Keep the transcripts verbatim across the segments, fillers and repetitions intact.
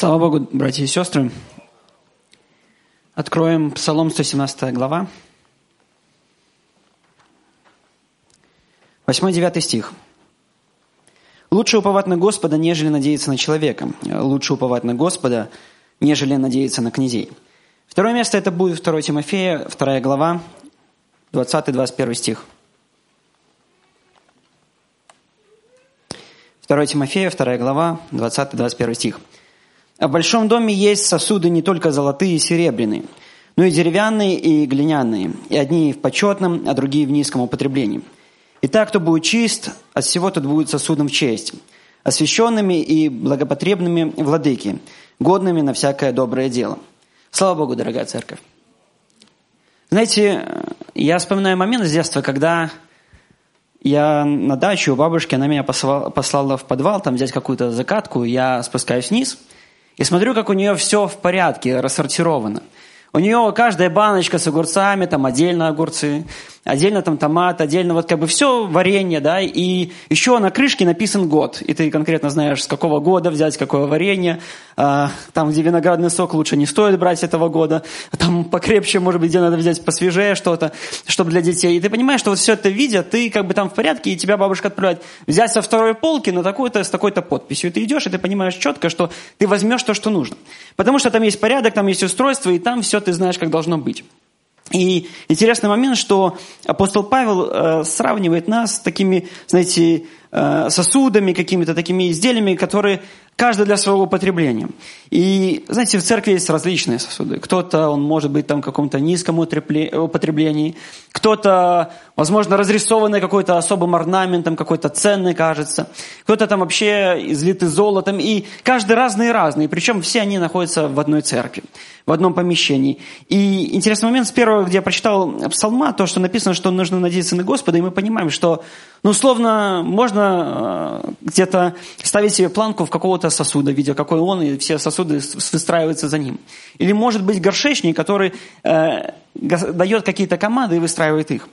Слава Богу, братья и сестры. Откроем Псалом сто семнадцатая глава. восьмой-девятый стих. «Лучше уповать на Господа, нежели надеяться на человека. Лучше уповать на Господа, нежели надеяться на князей». Второе место это будет второе Тимофея, вторая глава, двадцатый-двадцать первый стих. второе Тимофея, вторая глава, двадцатый-двадцать первый стих. «А в большом доме есть сосуды не только золотые и серебряные, но и деревянные и глиняные, и одни в почетном, а другие в низком употреблении. Итак, кто будет чист, от всего тот будет сосудом в честь, освященными и благопотребными владыки, годными на всякое доброе дело». Слава Богу, дорогая церковь. Знаете, я вспоминаю момент с детства, когда я на даче у бабушки, она меня послала, послала в подвал, там взять какую-то закатку, я спускаюсь вниз и смотрю, как у нее все в порядке, рассортировано. У нее каждая баночка с огурцами, там отдельно огурцы, отдельно там томат, отдельно вот как бы все варенье, да, и еще на крышке написан год, и ты конкретно знаешь, с какого года взять какое варенье, а, там, где виноградный сок, лучше не стоит брать этого года, там покрепче, может быть, где надо взять посвежее что-то, чтобы для детей, и ты понимаешь, что вот все это видя, ты как бы там в порядке, и тебя бабушка отправляет взять со второй полки на такой-то, с такой-то подписью, и ты идешь, и ты понимаешь четко, что ты возьмешь то, что нужно, потому что там есть порядок, там есть устройство, и там все ты знаешь, как должно быть. И интересный момент, что апостол Павел э, сравнивает нас с такими, знаете, э, сосудами, какими-то такими изделиями, которые каждый для своего употребления. И, знаете, в церкви есть различные сосуды. Кто-то, он может быть там в каком-то низком употреблении, кто-то, возможно, разрисованный какой-то особым орнаментом, какой-то ценный, кажется. Кто-то там вообще излитый золотом. И каждый разные-разные. Причем все они находятся в одной церкви, в одном помещении. И интересный момент с первого, где я прочитал псалма, то, что написано, что нужно надеяться на Господа, и мы понимаем, что, ну, условно, можно э, где-то ставить себе планку в какого-то сосуда, видя, какой он, и все сосуды выстраиваются за ним. Или может быть горшечник, который э, дает какие-то команды и выстраивает их.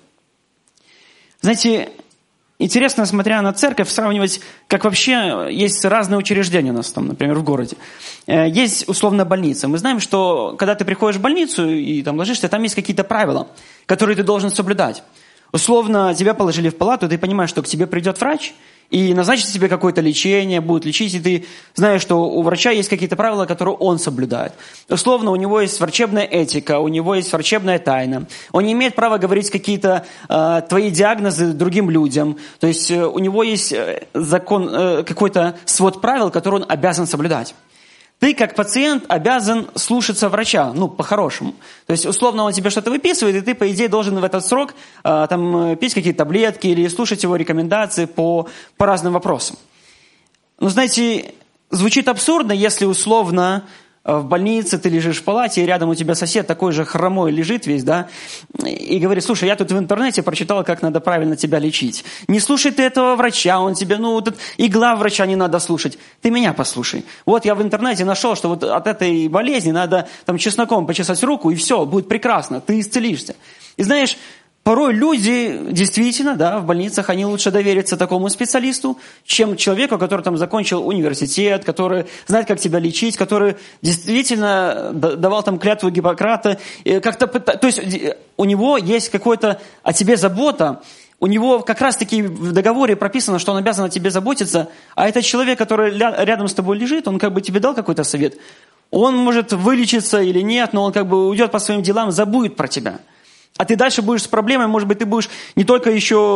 Знаете, интересно, смотря на церковь, сравнивать, как вообще есть разные учреждения у нас там, например, в городе. Есть условно больница. Мы знаем, что когда ты приходишь в больницу и там ложишься, там есть какие-то правила, которые ты должен соблюдать. Условно, тебя положили в палату, ты понимаешь, что к тебе придет врач и назначит тебе какое-то лечение, будет лечить, и ты знаешь, что у врача есть какие-то правила, которые он соблюдает. Условно, у него есть врачебная этика, у него есть врачебная тайна. Он не имеет права говорить какие-то э, твои диагнозы другим людям. То есть э, у него есть закон, э, какой-то свод правил, который он обязан соблюдать. Ты, как пациент, обязан слушаться врача, ну, по-хорошему. То есть, условно, он тебе что-то выписывает, и ты, по идее, должен в этот срок э, там, пить какие-то таблетки или слушать его рекомендации по, по разным вопросам. Но, знаете, звучит абсурдно, если, условно, в больнице ты лежишь в палате, и рядом у тебя сосед такой же хромой лежит весь, да, и говорит: слушай, я тут в интернете прочитал, как надо правильно тебя лечить. Не слушай ты этого врача, он тебе, ну, тут игла врача не надо слушать. Ты меня послушай. Вот я в интернете нашел, что вот от этой болезни надо там чесноком почесать руку, и все, будет прекрасно, ты исцелишься. И знаешь, порой люди действительно, да, в больницах, они лучше доверятся такому специалисту, чем человеку, который там закончил университет, который знает, как тебя лечить, который действительно давал там клятву Гиппократа. Как-то, то есть у него есть какая-то о тебе забота, у него как раз-таки в договоре прописано, что он обязан о тебе заботиться, а этот человек, который рядом с тобой лежит, он как бы тебе дал какой-то совет, он может вылечиться или нет, но он как бы уйдет по своим делам, забудет про тебя. А ты дальше будешь с проблемой, может быть, ты будешь не только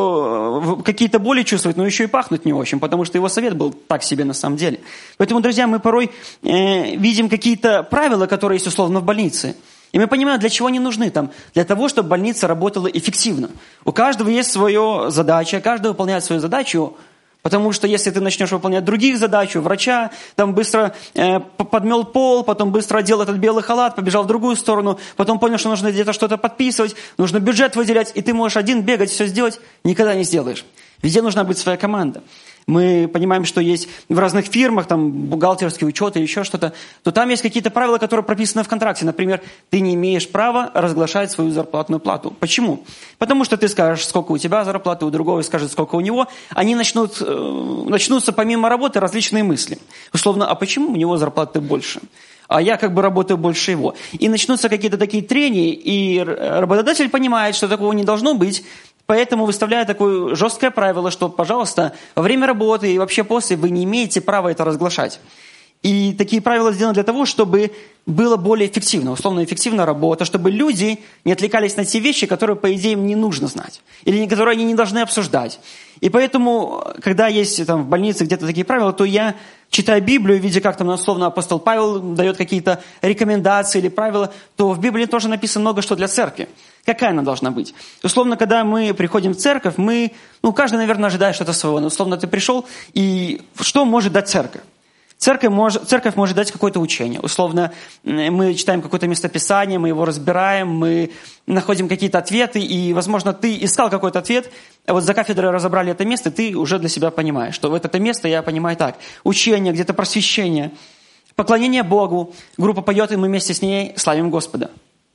еще какие-то боли чувствовать, но еще и пахнуть не очень, потому что его совет был так себе на самом деле. Поэтому, друзья, мы порой э, видим какие-то правила, которые есть условно в больнице. И мы понимаем, для чего они нужны там. Для того, чтобы больница работала эффективно. У каждого есть своя задача, каждый выполняет свою задачу. Потому что если ты начнешь выполнять других задач, у врача, там быстро э, подмел пол, потом быстро одел этот белый халат, побежал в другую сторону, потом понял, что нужно где-то что-то подписывать, нужно бюджет выделять, и ты можешь один бегать, все сделать, никогда не сделаешь. Везде нужна быть своя команда. мы понимаем, что есть в разных фирмах, там, бухгалтерский учет или еще что-то, то там есть какие-то правила, которые прописаны в контракте. Например, ты не имеешь права разглашать свою зарплатную плату. Почему? Потому что ты скажешь, сколько у тебя зарплаты, у другого скажет, сколько у него. Они начнут, начнутся помимо работы различные мысли. Условно, а почему у него зарплаты больше? А я как бы работаю больше его. И начнутся какие-то такие трения, и работодатель понимает, что такого не должно быть, поэтому выставляет такое жесткое правило, что, пожалуйста, во время работы и вообще после вы не имеете права это разглашать. И такие правила сделаны для того, чтобы было более эффективно, условно эффективная работа, чтобы люди не отвлекались на те вещи, которые, по идее, им не нужно знать, или которые они не должны обсуждать. И поэтому, когда есть там, в больнице где-то такие правила, то я читаю Библию, видя, как там, условно, апостол Павел дает какие-то рекомендации или правила, то в Библии тоже написано много что для церкви. Какая она должна быть? Условно, когда мы приходим в церковь, мы, ну, каждый, наверное, ожидает что-то своего. Но, условно, ты пришел, и что может дать церковь? Церковь может, церковь может дать какое-то учение. Условно, мы читаем какое-то местописание, мы его разбираем, мы находим какие-то ответы, и, возможно, ты искал какой-то ответ, а вот за кафедрой разобрали это место, ты уже для себя понимаешь, что вот это место я понимаю так. Учение, где-то просвещение, поклонение Богу. Группа поет, и мы вместе с ней славим Господа.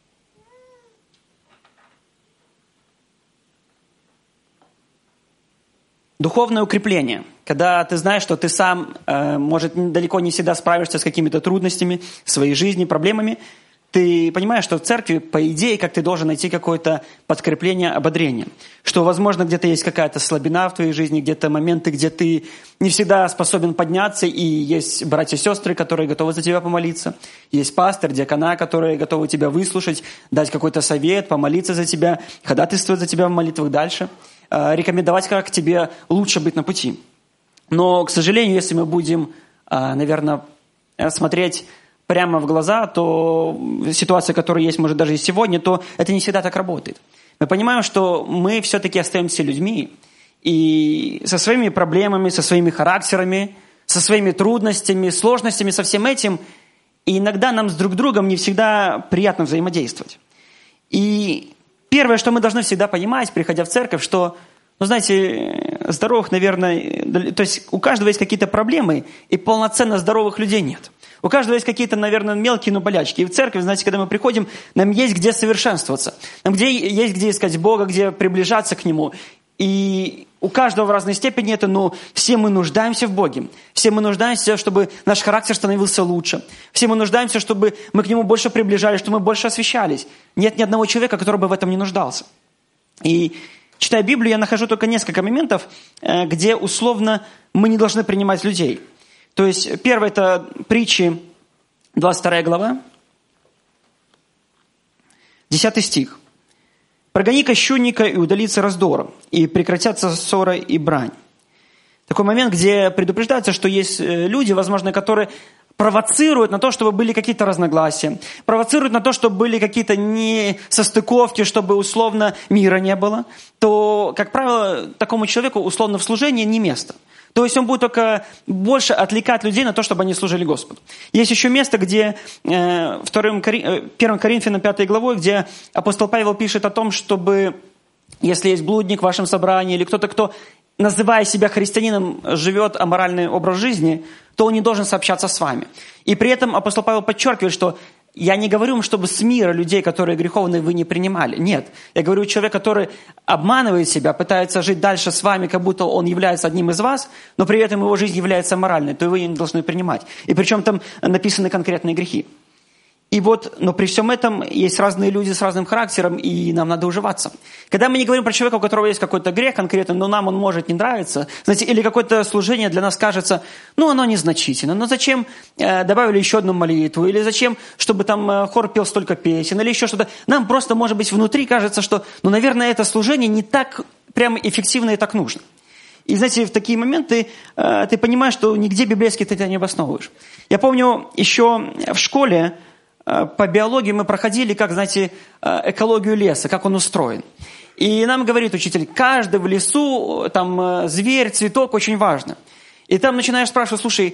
Духовное укрепление. Когда ты знаешь, что ты сам, э, может, далеко не всегда справишься с какими-то трудностями в своей жизни, проблемами, ты понимаешь, что в церкви, по идее, как ты должен найти какое-то подкрепление, ободрение. Что, возможно, где-то есть какая-то слабина в твоей жизни, где-то моменты, где ты не всегда способен подняться, и есть братья и сестры, которые готовы за тебя помолиться. Есть пастор, диакона, которые готовы тебя выслушать, дать какой-то совет, помолиться за тебя, ходатайствовать за тебя в молитвах дальше. Рекомендовать, как тебе лучше быть на пути. Но, к сожалению, если мы будем, наверное, смотреть прямо в глаза, то ситуация, которая есть, может, даже и сегодня, то это не всегда так работает. Мы понимаем, что мы все-таки остаемся людьми, и со своими проблемами, со своими характерами, со своими трудностями, сложностями, со всем этим, и иногда нам с друг другом не всегда приятно взаимодействовать. И первое, что мы должны всегда понимать, приходя в церковь, что, ну, знаете, здоровых, наверное, то есть у каждого есть какие-то проблемы, и полноценно здоровых людей нет. У каждого есть какие-то, наверное, мелкие, но болячки. И в церковь, знаете, когда мы приходим, нам есть где совершенствоваться. Нам где, есть где искать Бога, где приближаться к Нему. И у каждого в разной степени это, но все мы нуждаемся в Боге. Все мы нуждаемся, чтобы наш характер становился лучше. Все мы нуждаемся, чтобы мы к Нему больше приближались, чтобы мы больше освящались. Нет ни одного человека, который бы в этом не нуждался. И читая Библию, я нахожу только несколько моментов, где условно мы не должны принимать людей. То есть, первое, это притчи, двадцать вторая глава, десятый стих. «Прогони кощунника и удалится раздор, и прекратятся ссоры и брань». Такой момент, где предупреждается, что есть люди, возможно, которые провоцируют на то, чтобы были какие-то разногласия, провоцируют на то, чтобы были какие-то несостыковки, чтобы условно мира не было, то, как правило, такому человеку условно в служении не место. То есть он будет только больше отвлекать людей на то, чтобы они служили Господу. Есть еще место, где э, первое Коринфянам пятой главой, где апостол Павел пишет о том, чтобы, если есть блудник в вашем собрании, или кто-то, кто, называя себя христианином, живет аморальный образ жизни, то он не должен сообщаться с вами. И при этом апостол Павел подчеркивает, что я не говорю, чтобы с мира людей, которые греховные, вы не принимали. Нет. Я говорю, человек, который обманывает себя, пытается жить дальше с вами, как будто он является одним из вас, но при этом его жизнь является моральной, то вы ее не должны принимать. И причем там написаны конкретные грехи. И вот, но при всем этом есть разные люди с разным характером, и нам надо уживаться. Когда мы не говорим про человека, у которого есть какой-то грех конкретно, но нам он может не нравиться, знаете, или какое-то служение для нас кажется, ну, оно незначительно, но зачем э, добавили еще одну молитву, или зачем, чтобы там э, хор пел столько песен, или еще что-то. Нам просто, может быть, внутри кажется, что, ну, наверное, это служение не так прям эффективно и так нужно. И, знаете, в такие моменты э, ты понимаешь, что нигде библейски ты это не обосновываешь. Я помню, еще в школе по биологии мы проходили, как, знаете, экологию леса, как он устроен. И нам говорит учитель, каждый в лесу, там, зверь, цветок очень важно. И там начинаешь спрашивать, слушай,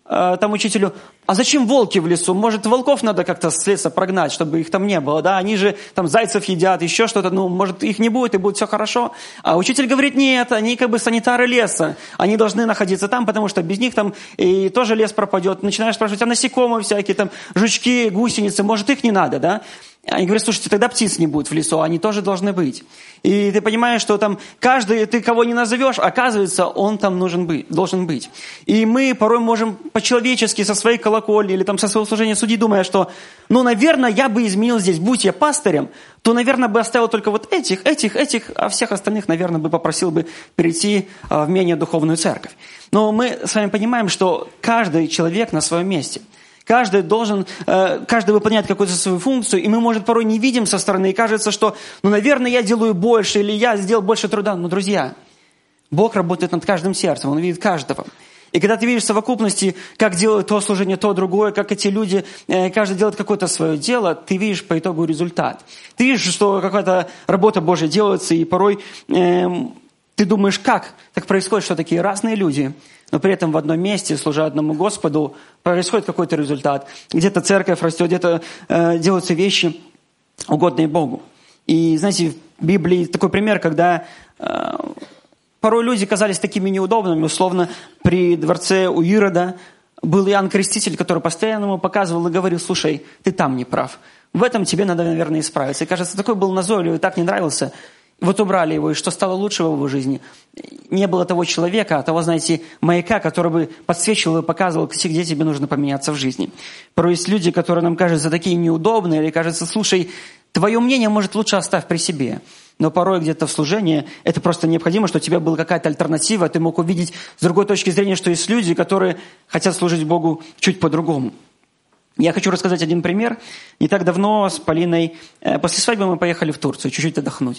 э, там учителю: а зачем волки в лесу? Может, волков надо как-то с леса прогнать, чтобы их там не было, да? Они же там зайцев едят, еще что-то, ну, может, их не будет, и будет все хорошо. А учитель говорит: нет, они как бы санитары леса, они должны находиться там, потому что без них там и тоже лес пропадет. Начинаешь спрашивать: а насекомые всякие, там, жучки, гусеницы, может, их не надо, да? Они говорят: слушайте, тогда птиц не будет в лесу, они тоже должны быть. И ты понимаешь, что там каждый, ты кого не назовешь, оказывается, он там нужен быть, должен быть. И мы порой можем по-человечески со своей колокольни или там со своего служения судить, думая, что, ну, наверное, я бы изменил здесь, будь я пастырем, то, наверное, бы оставил только вот этих, этих, этих, а всех остальных, наверное, бы попросил бы перейти в менее духовную церковь. Но мы с вами понимаем, что каждый человек на своем месте. Каждый должен, каждый выполняет какую-то свою функцию, и мы, может, порой не видим со стороны, и кажется, что, ну, наверное, я делаю больше, или я сделал больше труда. Но, друзья, Бог работает над каждым сердцем, Он видит каждого. И когда ты видишь в совокупности, как делают то служение, то другое, как эти люди, каждый делает какое-то свое дело, ты видишь по итогу результат. Ты видишь, что какая-то работа Божья делается, и порой э, ты думаешь, как так происходит, что такие разные люди, но при этом в одном месте, служа одному Господу, происходит какой-то результат. Где-то церковь растет, где-то э, делаются вещи, угодные Богу. И, знаете, в Библии такой пример, когда э, порой люди казались такими неудобными. Условно, при дворце у Ирода был Иоанн Креститель, который постоянно ему показывал и говорил: слушай, ты там не прав. В этом тебе надо, наверное, исправиться. И, кажется, такой был назойливый, так не нравился. Вот убрали его, и что стало лучше в его жизни? Не было того человека, а того, знаете, маяка, который бы подсвечивал и показывал, где тебе нужно поменяться в жизни. Порой есть люди, которые нам кажутся такие неудобные, или кажется: слушай, твое мнение, может, лучше оставь при себе. Но порой где-то в служении это просто необходимо, что у тебя была какая-то альтернатива, ты мог увидеть с другой точки зрения, что есть люди, которые хотят служить Богу чуть по-другому. Я хочу рассказать один пример. Не так давно с Полиной, после свадьбы мы поехали в Турцию, чуть-чуть отдохнуть.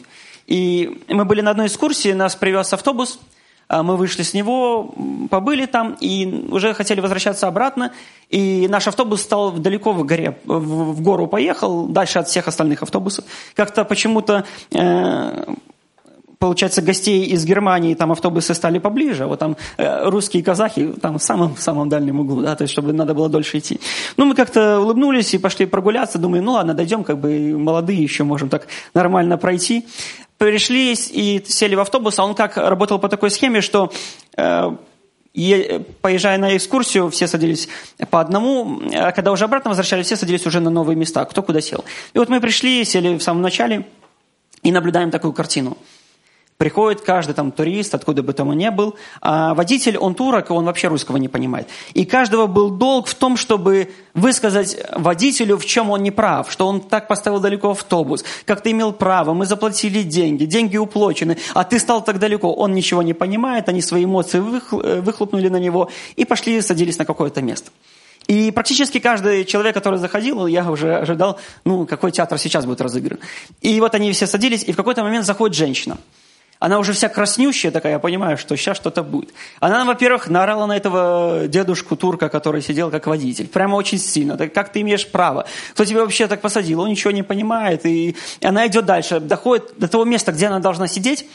И мы были на одной экскурсии, нас привез автобус, мы вышли с него, побыли там и уже хотели возвращаться обратно. И наш автобус стал далеко в горе, в гору поехал, дальше от всех остальных автобусов. Как-то почему-то... Э- Получается, гостей из Германии, там автобусы стали поближе, вот там э, русские казахи там в самом, самом дальнем углу, да, то есть, чтобы надо было дольше идти. Ну, мы как-то улыбнулись и пошли прогуляться, думаю, ну ладно, дойдем, как бы молодые еще можем так нормально пройти. Пришли и сели в автобус, а он как работал по такой схеме, что... Э, Поезжая на экскурсию, все садились по одному, а когда уже обратно возвращались, все садились уже на новые места, кто куда сел. И вот мы пришли, сели в самом начале и наблюдаем такую картину. Приходит каждый там турист, откуда бы там он ни был, а водитель, он турок, и он вообще русского не понимает. И каждого был долг в том, чтобы высказать водителю, в чем он не прав, что он так поставил далеко автобус, как ты имел право, мы заплатили деньги, деньги уплочены, а ты стал так далеко. Он ничего не понимает, они свои эмоции выхлопнули на него и пошли, садились на какое-то место. И практически каждый человек, который заходил, я уже ожидал, ну, какой театр сейчас будет разыгран. И вот они все садились, и в какой-то момент заходит женщина. Она уже вся краснющая такая, я понимаю, что сейчас что-то будет. Она, во-первых, наорала на этого дедушку турка, который сидел как водитель. Прямо очень сильно. Так как ты имеешь право? Кто тебя вообще так посадил? Он ничего не понимает. И она идет дальше, доходит до того места, где она должна сидеть,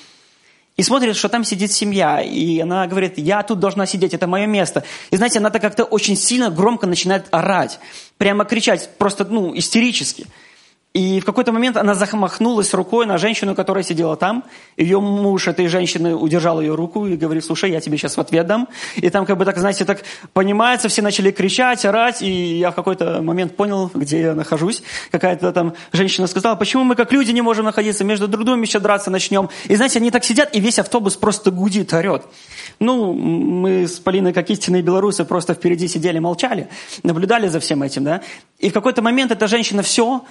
и смотрит, что там сидит семья. И она говорит: я тут должна сидеть, это мое место. И знаете, она так как-то очень сильно, громко начинает орать. Прямо кричать, просто, ну, истерически. И в какой-то момент она замахнулась рукой на женщину, которая сидела там. Ее муж этой женщины удержал ее руку и говорит: слушай, я тебе сейчас в ответ дам. И там как бы так, знаете, так понимается, все начали кричать, орать. И я в какой-то момент понял, где я нахожусь. Какая-то там женщина сказала: почему мы как люди не можем находиться, между друг другом еще драться начнем. И знаете, они так сидят, и весь автобус просто гудит, орет. Ну, мы с Полиной, как истинные белорусы, просто впереди сидели, молчали, наблюдали за всем этим, да. И в какой-то момент эта женщина все...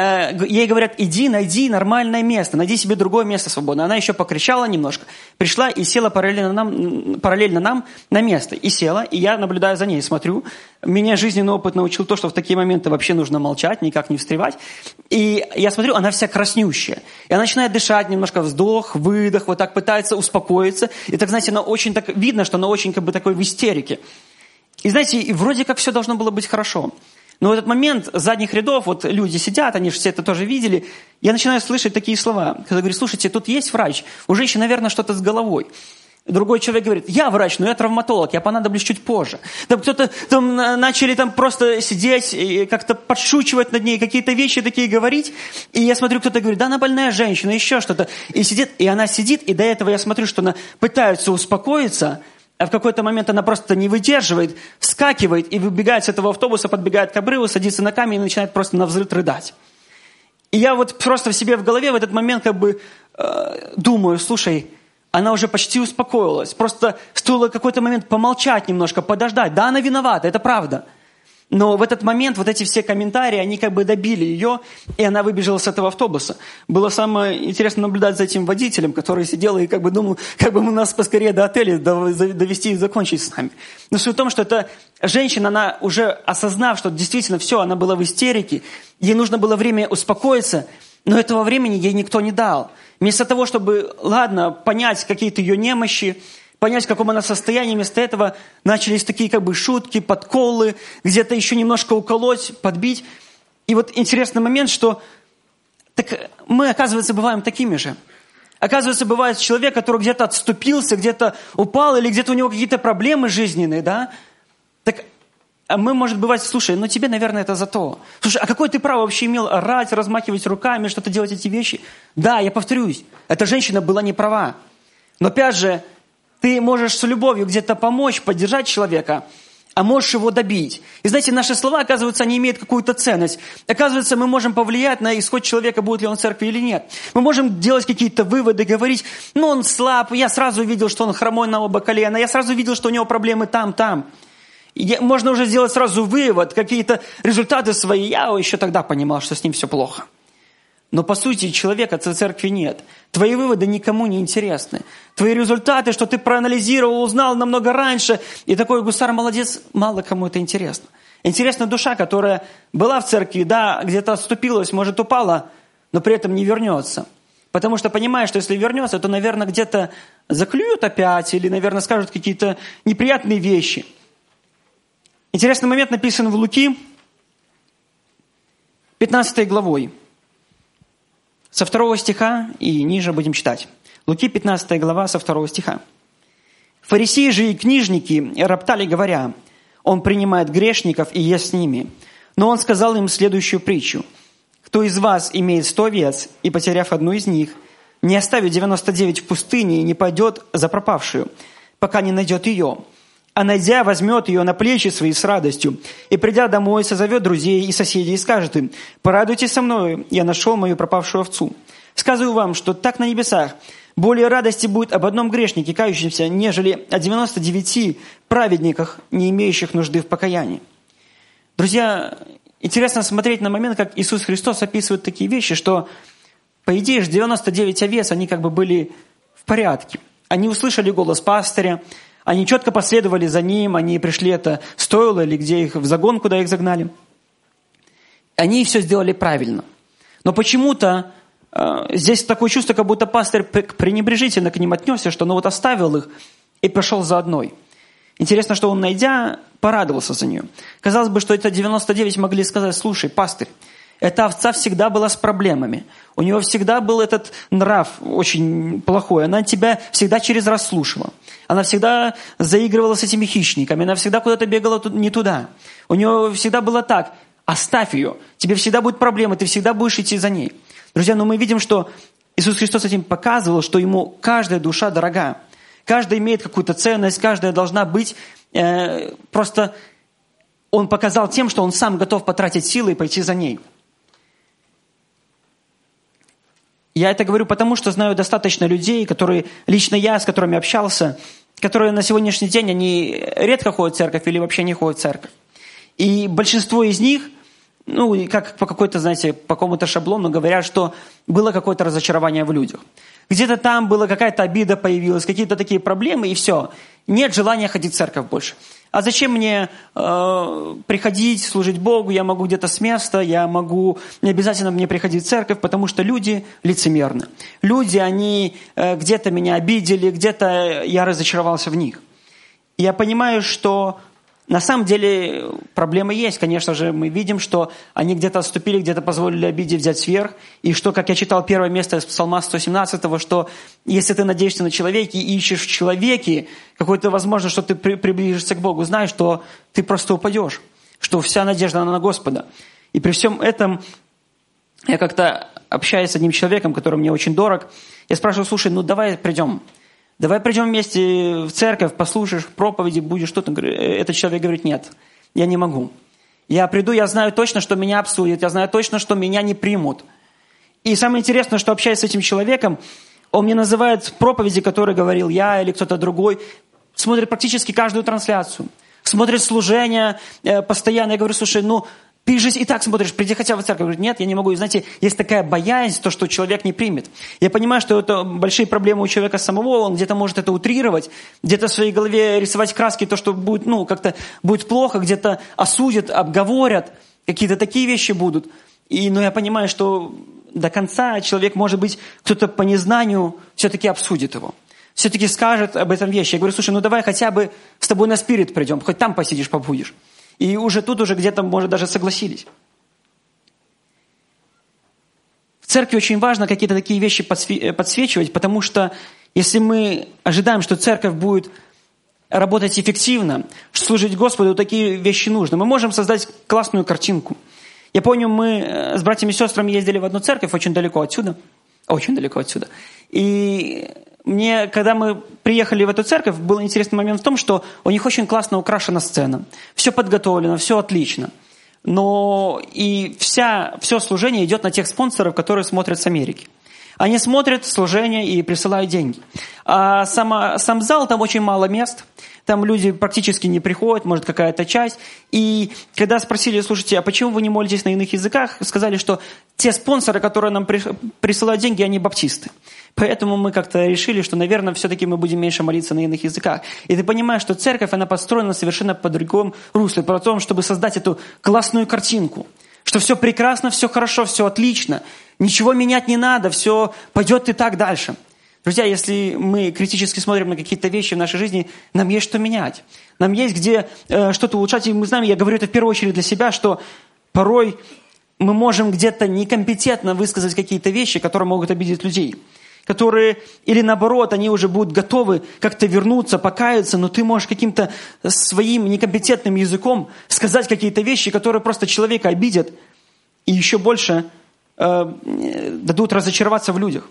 Ей говорят: иди, найди нормальное место, найди себе другое место свободное. Она еще покричала немножко, пришла и села параллельно нам, параллельно нам на место. И села, и я наблюдаю за ней, смотрю. Меня жизненный опыт научил то, что в такие моменты вообще нужно молчать, никак не встревать. И я смотрю, она вся краснющая. И она начинает дышать немножко, вздох, выдох, вот так пытается успокоиться. И так, знаете, она очень так, видно, что она очень как бы такой в истерике. И знаете, и вроде как все должно было быть хорошо. Но в этот момент с задних рядов, вот люди сидят, они же все это тоже видели, я начинаю слышать такие слова, когда говорю: слушайте, тут есть врач, у женщины, наверное, что-то с головой. Другой человек говорит, я врач, но я травматолог, я понадоблюсь чуть позже. Там кто-то там начали там просто сидеть и как-то подшучивать над ней, какие-то вещи такие говорить. И я смотрю, кто-то говорит, да она больная женщина, еще что-то. И сидит, и она сидит, и до этого я смотрю, что она пытается успокоиться, а в какой-то момент она просто не выдерживает, вскакивает и выбегает с этого автобуса, подбегает к обрыву, садится на камень и начинает просто навзрыд рыдать. И я вот просто в себе в голове в этот момент как бы э, думаю, слушай, она уже почти успокоилась. Просто стоило какой-то момент помолчать немножко, подождать. Да, она виновата, это правда. Но в этот момент вот эти все комментарии, они как бы добили ее, и она выбежала с этого автобуса. Было самое интересно наблюдать за этим водителем, который сидел и как бы думал, как бы нас поскорее до отеля довести и закончить с нами. Но суть в том, что эта женщина, она уже осознав, что действительно все, она была в истерике, ей нужно было время успокоиться, но этого времени ей никто не дал. Вместо того, чтобы, ладно, понять какие-то ее немощи, понять, в каком она состоянии, вместо этого начались такие как бы шутки, подколы, где-то еще немножко уколоть, подбить. И вот интересный момент, что так мы, оказывается, бываем такими же. Оказывается, бывает человек, который где-то отступился, где-то упал, или где-то у него какие-то проблемы жизненные, да? Так а мы, может бывать, слушай, ну тебе, наверное, это за то. Слушай, а какое ты право вообще имел орать, размахивать руками, что-то делать эти вещи? Да, я повторюсь, эта женщина была не права. Но опять же, ты можешь с любовью где-то помочь, поддержать человека, а можешь его добить. И знаете, наши слова, оказывается, они имеют какую-то ценность. Оказывается, мы можем повлиять на исход человека, будет ли он в церкви или нет. Мы можем делать какие-то выводы, говорить, ну он слаб, я сразу видел, что он хромой на оба колена, я сразу видел, что у него проблемы там, там. И можно уже сделать сразу вывод, какие-то результаты свои. Я еще тогда понимал, что с ним все плохо. Но по сути человека в церкви нет. Твои выводы никому не интересны. Твои результаты, что ты проанализировал, узнал намного раньше, и такой гусар молодец, мало кому это интересно. Интересна душа, которая была в церкви, да, где-то отступилась, может упала, но при этом не вернется. Потому что понимаешь, что если вернется, то, наверное, где-то заклюют опять, или, наверное, скажут какие-то неприятные вещи. Интересный момент написан в Луки, пятнадцатой главой. Со второго стиха и ниже будем читать. Луки, пятнадцатая глава, со второго стиха. «Фарисеи же и книжники роптали, говоря, он принимает грешников и ест с ними. Но он сказал им следующую притчу. Кто из вас имеет сто овец, и, потеряв одну из них, не оставит девяносто девять в пустыне и не пойдет за пропавшую, пока не найдет ее? А найдя, возьмет ее на плечи свои с радостью, и, придя домой, созовет друзей и соседей и скажет им, «Порадуйтесь со мною, я нашел мою пропавшую овцу». Сказываю вам, что так на небесах более радости будет об одном грешнике, кающемся, нежели о девяноста девяти праведниках, не имеющих нужды в покаянии». Друзья, интересно смотреть на момент, как Иисус Христос описывает такие вещи, что, по идее, девяносто девять овец, они как бы были в порядке. Они услышали голос пастыря, они четко последовали за ним, они пришли, это стоило, или где их в загон, куда их загнали. Они все сделали правильно. Но почему-то э, здесь такое чувство, как будто пастырь пренебрежительно к ним отнесся, что ну вот оставил их и пошел за одной. Интересно, что он, найдя, порадовался за нее. Казалось бы, что это девяносто девять могли сказать, слушай, пастырь, эта овца всегда была с проблемами. У нее всегда был этот нрав очень плохой. Она тебя всегда через раз слушала. Она всегда заигрывала с этими хищниками. Она всегда куда-то бегала не туда. У нее всегда было так. Оставь ее. Тебе всегда будут проблемы. Ты всегда будешь идти за ней. Друзья, но мы видим, что Иисус Христос этим показывал, что ему каждая душа дорога. Каждая имеет какую-то ценность. Каждая должна быть э, просто... Он показал тем, что он сам готов потратить силы и пойти за ней. Я это говорю потому, что знаю достаточно людей, которые, лично я, с которыми общался, которые на сегодняшний день, они редко ходят в церковь или вообще не ходят в церковь. И большинство из них, ну, как по какой-то, знаете, по какому-то шаблону говорят, что было какое-то разочарование в людях. Где-то там была какая-то обида появилась, какие-то такие проблемы, и все. Нет желания ходить в церковь больше. А зачем мне э, приходить, служить Богу? Я могу где-то с места, я могу... Не обязательно мне приходить в церковь, потому что люди лицемерны. Люди, они э, где-то меня обидели, где-то я разочаровался в них. И я понимаю, что На самом деле проблемы есть, конечно же. Мы видим, что они где-то отступили, где-то позволили обиде взять сверх. И что, как я читал первое место из Псалма сто семнадцатого, что если ты надеешься на человеке и ищешь в человеке какой-то возможность, что ты при, приближишься к Богу, знай, что ты просто упадешь, что вся надежда она на Господа. И при всем этом я как-то общаюсь с одним человеком, который мне очень дорог. Я спрашиваю: слушай, ну давай придем. Давай придем вместе в церковь, послушаешь проповеди, будешь что-то. Этот человек говорит: нет, я не могу. Я приду, я знаю точно, что меня обсудят, я знаю точно, что меня не примут. И самое интересное, что общаясь с этим человеком, он мне называет проповеди, которые говорил я или кто-то другой, смотрит практически каждую трансляцию, смотрит служение постоянно. Я говорю: слушай, ну ты же и так смотришь, приди хотя бы в церковь. Говорит: нет, я не могу. И знаете, есть такая боязнь, то, что человек не примет. Я понимаю, что это большие проблемы у человека самого, он где-то может это утрировать, где-то в своей голове рисовать краски, то, что будет, ну, как-то будет плохо, где-то осудят, обговорят, какие-то такие вещи будут. И, но я понимаю, что до конца человек, может быть, кто-то по незнанию все-таки обсудит его. Все-таки скажет об этом вещи. Я говорю: слушай, ну давай хотя бы с тобой на спирит придем, хоть там посидишь, побудешь. И уже тут уже где-то, может, даже согласились. В церкви очень важно какие-то такие вещи подсвечивать, потому что если мы ожидаем, что церковь будет работать эффективно, служить Господу, такие вещи нужны. Мы можем создать классную картинку. Я помню, мы с братьями и сестрами ездили в одну церковь очень далеко отсюда. Очень далеко отсюда. И мне, когда мы приехали в эту церковь, был интересный момент в том, что у них очень классно украшена сцена. Все подготовлено, все отлично. Но и вся, все служение идет на тех спонсоров, которые смотрят с Америки. Они смотрят служение и присылают деньги. А сама, сам зал, там очень мало мест. Там люди практически не приходят, может, какая-то часть. И когда спросили: слушайте, а почему вы не молитесь на иных языках? Сказали, что те спонсоры, которые нам присылают деньги, они баптисты. Поэтому мы как-то решили, что, наверное, все-таки мы будем меньше молиться на иных языках. И ты понимаешь, что церковь, она построена совершенно по другому руслу, по тому, чтобы создать эту классную картинку. Что все прекрасно, все хорошо, все отлично. Ничего менять не надо, все пойдет и так дальше. Друзья, если мы критически смотрим на какие-то вещи в нашей жизни, нам есть что менять. Нам есть где э, что-то улучшать. И мы знаем, я говорю это в первую очередь для себя, что порой мы можем где-то некомпетентно высказать какие-то вещи, которые могут обидеть людей. Которые, или наоборот, они уже будут готовы как-то вернуться, покаяться, но ты можешь каким-то своим некомпетентным языком сказать какие-то вещи, которые просто человека обидят и еще больше э, дадут разочароваться в людях.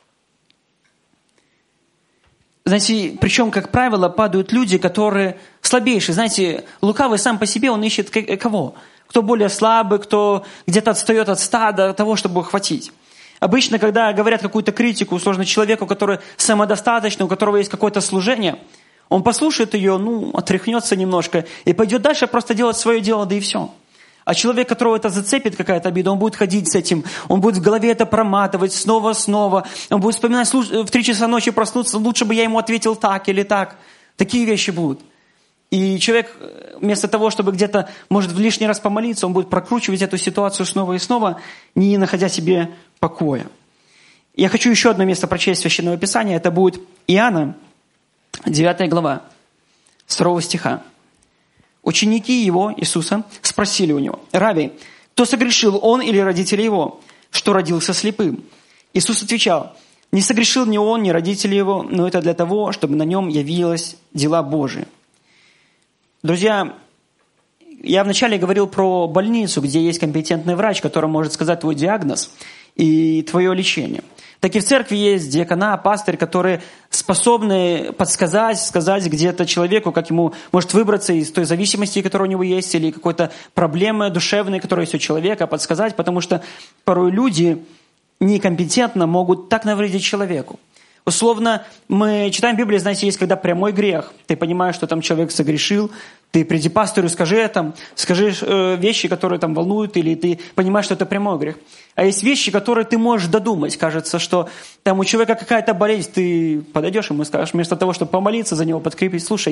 Знаете, причем, как правило, падают люди, которые слабейшие. Знаете, лукавый сам по себе, он ищет кого? Кто более слабый, кто где-то отстает от стада, того, чтобы хватить. Обычно, когда говорят какую-то критику, сложно человеку, который самодостаточный, у которого есть какое-то служение, он послушает ее, ну, отряхнется немножко и пойдет дальше просто делать свое дело, да и все. А человек, которого это зацепит, какая-то обида, он будет ходить с этим, он будет в голове это проматывать снова-снова, он будет вспоминать, в три часа ночи проснуться, лучше бы я ему ответил так или так. Такие вещи будут. И человек, вместо того, чтобы где-то, может, в лишний раз помолиться, он будет прокручивать эту ситуацию снова и снова, не находя себе покоя. Я хочу еще одно место прочесть Священного Писания. Это будет Иоанна, девятая глава, с второго стиха. Ученики его, Иисуса, спросили у него: «Рави, кто согрешил, он или родители его, что родился слепым?» Иисус отвечал: «Не согрешил ни он, ни родители его, но это для того, чтобы на нем явились дела Божии». Друзья, я вначале говорил про больницу, где есть компетентный врач, который может сказать твой диагноз и твое лечение. Так и в церкви есть диакона, пастырь, которые способны подсказать, сказать где-то человеку, как ему может выбраться из той зависимости, которая у него есть, или какой-то проблемы душевной, которая есть у человека, подсказать, потому что порой люди некомпетентно могут так навредить человеку. Условно, мы читаем в Библии, знаете, есть когда прямой грех. Ты понимаешь, что там человек согрешил, ты приди пастору, скажи это, скажи э, вещи, которые там волнуют, или ты понимаешь, что это прямой грех. А есть вещи, которые ты можешь додумать. Кажется, что там у человека какая-то болезнь, ты подойдешь ему и скажешь, вместо того, чтобы помолиться за него, подкрепить: слушай,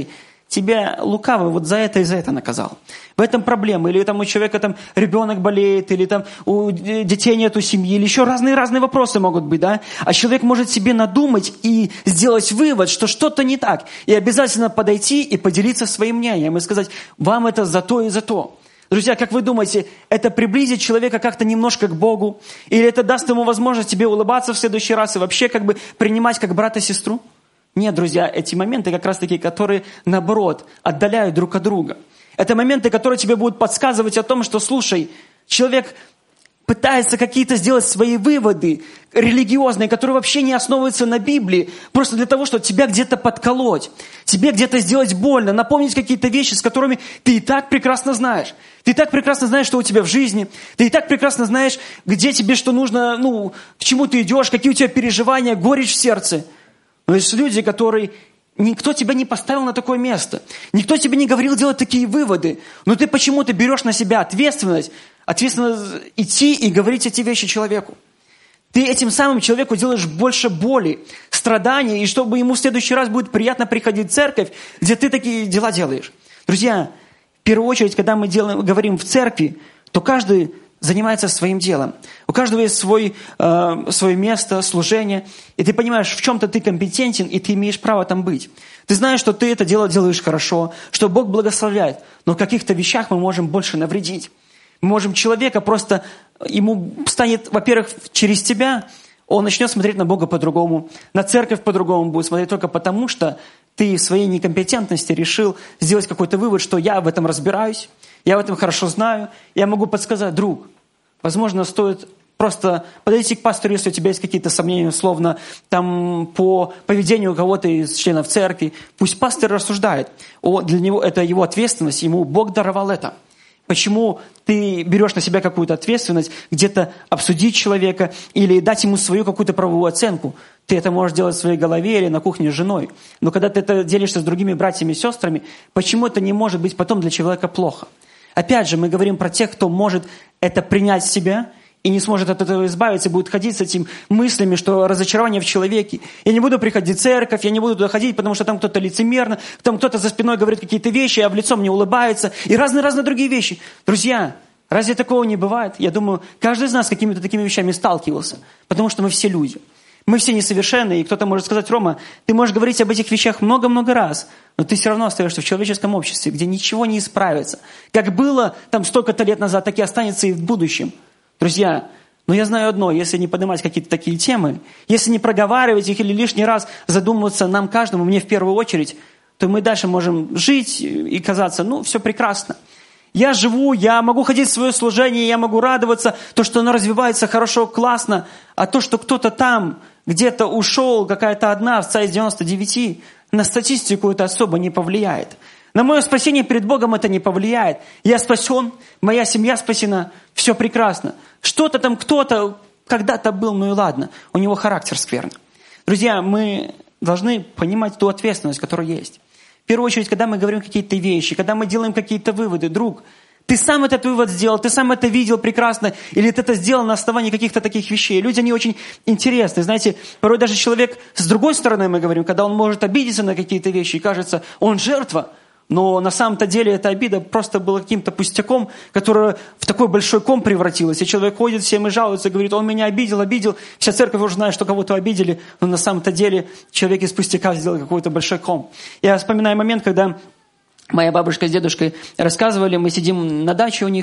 тебя лукавый вот за это и за это наказал. В этом проблема. Или там у человека там ребенок болеет, или там у детей нету семьи, или еще разные-разные вопросы могут быть, да? А человек может себе надумать и сделать вывод, что что-то не так. И обязательно подойти и поделиться своим мнением и сказать, вам это за то и за то. Друзья, как вы думаете, это приблизит человека как-то немножко к Богу? Или это даст ему возможность тебе улыбаться в следующий раз и вообще как бы принимать как брата и сестру? Нет, друзья, эти моменты как раз такие, которые, наоборот, отдаляют друг от друга. Это моменты, которые тебе будут подсказывать о том, что, слушай, человек пытается какие-то сделать свои выводы религиозные, которые вообще не основываются на Библии, просто для того, чтобы тебя где-то подколоть, тебе где-то сделать больно, напомнить какие-то вещи, с которыми ты и так прекрасно знаешь. Ты и так прекрасно знаешь, что у тебя в жизни, ты и так прекрасно знаешь, где тебе что нужно, ну, к чему ты идешь, какие у тебя переживания, горечь в сердце. Но есть люди, которые... Никто тебя не поставил на такое место. Никто тебе не говорил делать такие выводы. Но ты почему-то берешь на себя ответственность, ответственность идти и говорить эти вещи человеку. Ты этим самым человеку делаешь больше боли, страданий, и чтобы ему в следующий раз будет приятно приходить в церковь, где ты такие дела делаешь. Друзья, в первую очередь, когда мы делаем, говорим в церкви, то каждый занимается своим делом. У каждого есть свой, э, свое место, служение. И ты понимаешь, в чем-то ты компетентен, и ты имеешь право там быть. Ты знаешь, что ты это дело делаешь хорошо, что Бог благословляет. Но в каких-то вещах мы можем больше навредить. Мы можем человека просто... Ему станет, во-первых, через тебя, он начнет смотреть на Бога по-другому, на церковь по-другому будет смотреть только потому, что ты в своей некомпетентности решил сделать какой-то вывод, что я в этом разбираюсь, я в этом хорошо знаю, я могу подсказать, друг, возможно, стоит просто подойти к пастору, если у тебя есть какие-то сомнения, условно, там, по поведению кого-то из членов церкви. Пусть пастор рассуждает. О, для него это его ответственность, ему Бог даровал это. Почему ты берешь на себя какую-то ответственность, где-то обсудить человека или дать ему свою какую-то правовую оценку? Ты это можешь делать в своей голове или на кухне с женой. Но когда ты это делишься с другими братьями и сестрами, почему это не может быть потом для человека плохо? Опять же, мы говорим про тех, кто может это принять в себя и не сможет от этого избавиться, будет ходить с этими мыслями, что разочарование в человеке. Я не буду приходить в церковь, я не буду туда ходить, потому что там кто-то лицемерно, там кто-то за спиной говорит какие-то вещи, а в лицо мне улыбается, и разные-разные другие вещи. Друзья, разве такого не бывает? Я думаю, каждый из нас с какими-то такими вещами сталкивался, потому что мы все люди. Мы все несовершенны, и кто-то может сказать, Рома, ты можешь говорить об этих вещах много-много раз, но ты все равно остаешься в человеческом обществе, где ничего не исправится. Как было там столько-то лет назад, так и останется и в будущем. Друзья, но я знаю одно, если не поднимать какие-то такие темы, если не проговаривать их или лишний раз задумываться нам каждому, мне в первую очередь, то мы дальше можем жить и казаться, ну, все прекрасно. Я живу, я могу ходить в свое служение, я могу радоваться, то, что оно развивается хорошо, классно, а то, что кто-то там где-то ушел, какая-то одна овца из девяноста девяти, на статистику это особо не повлияет. На мое спасение перед Богом это не повлияет. Я спасен, моя семья спасена, все прекрасно. Что-то там кто-то когда-то был, ну и ладно, у него характер скверный. Друзья, мы должны понимать ту ответственность, которая есть. В первую очередь, когда мы говорим какие-то вещи, когда мы делаем какие-то выводы, друг, ты сам этот вывод сделал, ты сам это видел прекрасно, или ты это сделал на основании каких-то таких вещей. Люди, они очень интересны. Знаете, порой даже человек, с другой стороны мы говорим, когда он может обидеться на какие-то вещи, и кажется, он жертва, но на самом-то деле эта обида просто была каким-то пустяком, которое в такой большой ком превратилось. И человек ходит всем и жалуется, говорит, он меня обидел, обидел. Вся церковь уже знает, что кого-то обидели, но на самом-то деле человек из пустяка сделал какой-то большой ком. Я вспоминаю момент, когда моя бабушка с дедушкой рассказывали, мы сидим на даче у них,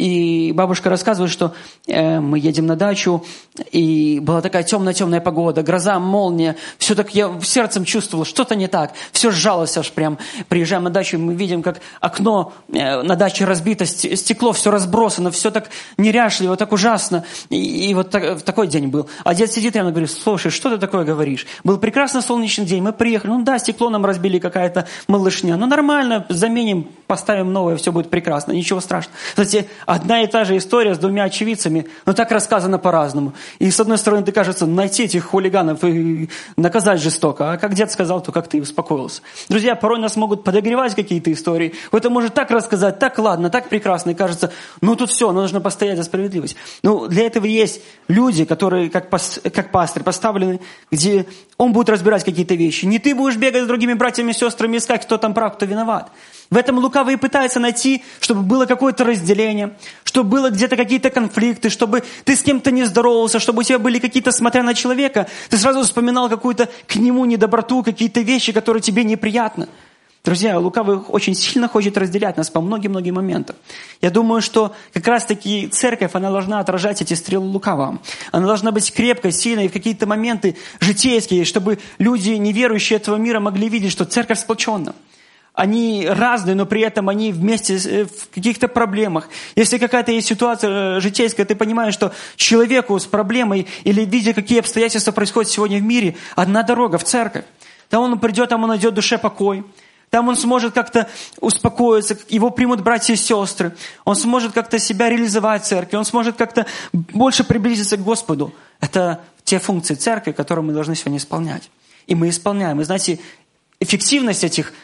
и бабушка рассказывает, что э, мы едем на дачу, и была такая темная-темная погода, гроза, молния, все так, я сердцем чувствовал, что-то не так, все сжалось аж прям. Приезжаем на дачу, и мы видим, как окно э, на даче разбито, стекло все разбросано, все так неряшливо, так ужасно, и, и вот так, такой день был. А дед сидит рядом и говорит, слушай, что ты такое говоришь? Был прекрасный солнечный день, мы приехали, ну да, стекло нам разбили какая-то малышня, ну нормально, заменим, поставим новое, все будет прекрасно, ничего страшного. Кстати, одна и та же история с двумя очевидцами, но так рассказана по-разному. И с одной стороны, ты кажется, найти этих хулиганов и наказать жестоко, а как дед сказал, то как ты успокоился. Друзья, порой нас могут подогревать какие-то истории. Кто-то может так рассказать, так ладно, так прекрасно, и кажется, ну тут все, нужно постоять за справедливость. Ну, для этого есть люди, которые, как, пас, как пастырь, поставлены, где он будет разбирать какие-то вещи. Не ты будешь бегать с другими братьями и сестрами, искать, кто там прав, кто виноват. В этом лукавый пытается найти, чтобы было какое-то разделение, чтобы было где-то какие-то конфликты, чтобы ты с кем-то не здоровался, чтобы у тебя были какие-то, смотря на человека, ты сразу вспоминал какую-то к нему недоброту, какие-то вещи, которые тебе неприятны. Друзья, лукавый очень сильно хочет разделять нас по многим-многим моментам. Я думаю, что как раз-таки церковь, она должна отражать эти стрелы лукавого. Она должна быть крепкой, сильной, и в какие-то моменты житейские, чтобы люди, неверующие этого мира, могли видеть, что церковь сплоченна. Они разные, но при этом они вместе в каких-то проблемах. Если какая-то есть ситуация житейская, ты понимаешь, что человеку с проблемой или видя, какие обстоятельства происходят сегодня в мире, одна дорога в церковь. Там он придет, там он найдет в душе покой. Там он сможет как-то успокоиться, его примут братья и сестры. Он сможет как-то себя реализовать в церкви, он сможет как-то больше приблизиться к Господу. Это те функции церкви, которые мы должны сегодня исполнять. И мы исполняем. И знаете, эффективность этих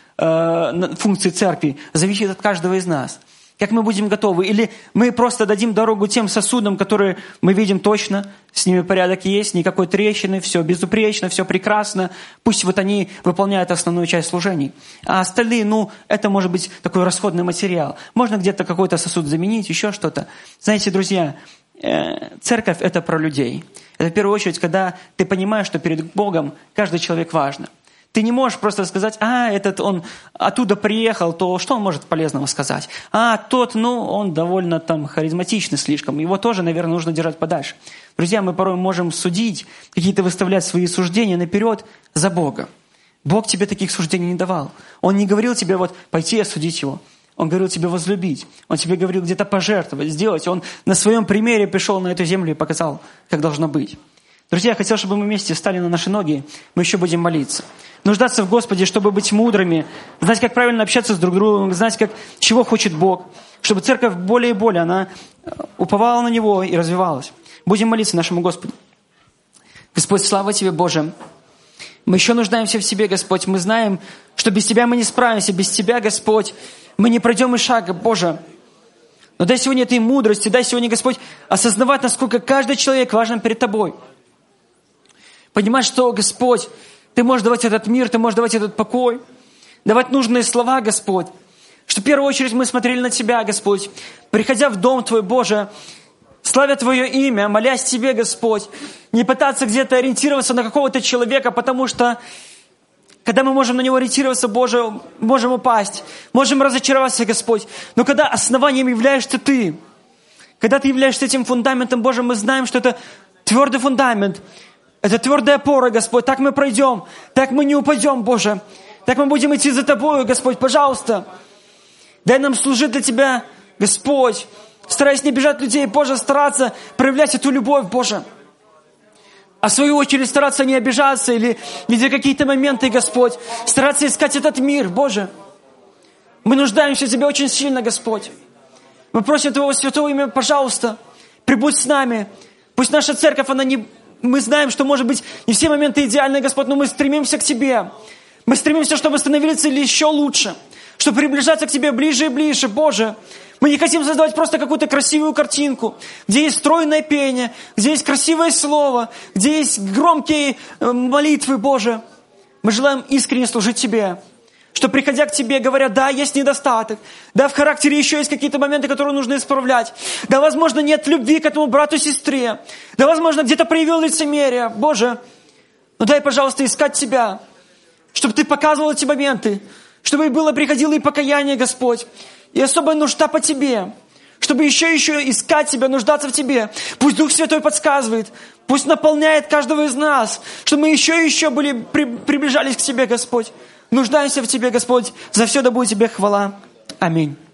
э, функций церкви зависит от каждого из нас. Как мы будем готовы? Или мы просто дадим дорогу тем сосудам, которые мы видим точно, с ними порядок есть, никакой трещины, все безупречно, все прекрасно. Пусть вот они выполняют основную часть служений. А остальные, ну, это может быть такой расходный материал. Можно где-то какой-то сосуд заменить, еще что-то. Знаете, друзья, э, церковь – это про людей. Это в первую очередь, когда ты понимаешь, что перед Богом каждый человек важен. Ты не можешь просто сказать, а, этот он оттуда приехал, то что он может полезного сказать? А, тот, ну, он довольно там харизматичный слишком, его тоже, наверное, нужно держать подальше. Друзья, мы порой можем судить, какие-то выставлять свои суждения наперед за Бога. Бог тебе таких суждений не давал. Он не говорил тебе вот пойти и осудить его. Он говорил тебе возлюбить. Он тебе говорил где-то пожертвовать, сделать. Он на своем примере пришел на эту землю и показал, как должно быть. Друзья, я хотел, чтобы мы вместе встали на наши ноги, мы еще будем молиться. Нуждаться в Господе, чтобы быть мудрыми, знать, как правильно общаться с друг другом, знать, как, чего хочет Бог, чтобы церковь более и более, она уповала на Него и развивалась. Будем молиться нашему Господу. Господь, слава Тебе, Боже. Мы еще нуждаемся в Тебе, Господь. Мы знаем, что без Тебя мы не справимся, без Тебя, Господь, мы не пройдем и шага, Боже. Но дай сегодня этой мудрости, дай сегодня, Господь, осознавать, насколько каждый человек важен перед Тобой. Понимать, что, Господь, Ты можешь давать этот мир, Ты можешь давать этот покой, давать нужные слова, Господь. Что в первую очередь мы смотрели на Тебя, Господь, приходя в дом Твой, Боже, славя Твое имя, молясь Тебе, Господь, не пытаться где-то ориентироваться на какого-то человека, потому что, когда мы можем на него ориентироваться, Боже, можем упасть, можем разочароваться, Господь. Но когда основанием являешься Ты, когда Ты являешься этим фундаментом, Боже, мы знаем, что это твердый фундамент, это твердая опора, Господь. Так мы пройдем, так мы не упадем, Боже. Так мы будем идти за Тобою, Господь, пожалуйста. Дай нам служить для Тебя, Господь. Стараясь не бежать людей, Боже, стараться проявлять эту любовь, Боже. А в свою очередь стараться не обижаться или видя какие-то моменты, Господь, стараться искать этот мир, Боже. Мы нуждаемся в Тебе очень сильно, Господь. Мы просим Твоего святого имя, пожалуйста, прибудь с нами. Пусть наша церковь, она не... Мы знаем, что, может быть, не все моменты идеальны, Господь, но мы стремимся к Тебе. Мы стремимся, чтобы становиться еще лучше, чтобы приближаться к Тебе ближе и ближе, Боже. Мы не хотим создавать просто какую-то красивую картинку, где есть стройное пение, где есть красивое слово, где есть громкие молитвы, Боже. Мы желаем искренне служить Тебе. Что, приходя к Тебе, говоря, да, есть недостаток, да, в характере еще есть какие-то моменты, которые нужно исправлять, да, возможно, нет любви к этому брату, сестре, да, возможно, где-то проявил лицемерие, Боже, но дай, пожалуйста, искать Тебя, чтобы Ты показывал эти моменты, чтобы было, приходило и покаяние, Господь, и особая нужда по Тебе, чтобы еще и еще искать Тебя, нуждаться в Тебе. Пусть Дух Святой подсказывает, пусть наполняет каждого из нас, чтобы мы еще и еще были, при, приближались к Тебе, Господь. Нуждаемся в Тебе, Господь. За все да будет Тебе хвала. Аминь.